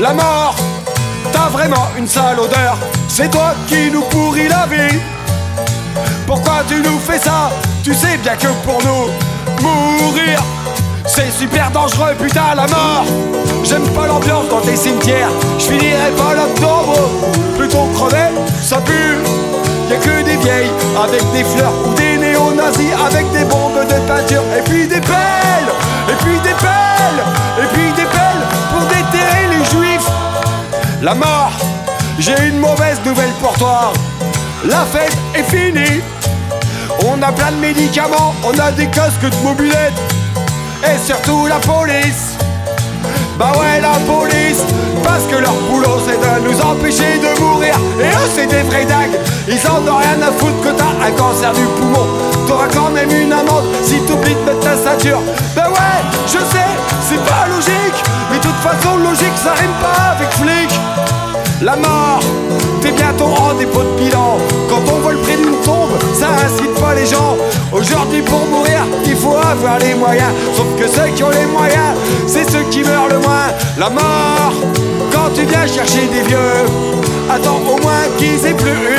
La mort, t'as vraiment une sale odeur. C'est toi qui nous pourris la vie. Pourquoi tu nous fais ça? Tu sais bien que pour nous, mourir c'est super dangereux, putain, la mort. J'aime pas l'ambiance dans tes cimetières. J'finirai pas l'octobre, plutôt crever, ça pue. Y'a que des vieilles avec des fleurs ou des néo-nazis avec des bombes de peinture. Et puis des pelles, et puis des pelles, et puis des pelles pour déterrer les juifs. La mort, j'ai une mauvaise nouvelle pour toi. La fête est finie. On a plein de médicaments, on a des casques de mobilette. Et surtout la police. Bah ouais, la police, parce que leur boulot c'est de nous empêcher de mourir. Et eux c'est des vrais dingues, ils en ont rien à foutre que t'as un cancer du poumon. T'auras quand même une amende si t'oublies de mettre ta ceinture. Bah ouais, je sais, c'est pas logique, mais de toute façon logique ça rime pas avec flic. La mort, t'es bientôt en dépôt de bilan. Quand on vole près d'une tombe, ça incite pas les gens. Aujourd'hui pour mourir, il faut avoir les moyens. Sauf que ceux qui ont les moyens, c'est ceux qui meurent le moins. La mort, quand tu viens chercher des vieux, attends au moins qu'ils aient plus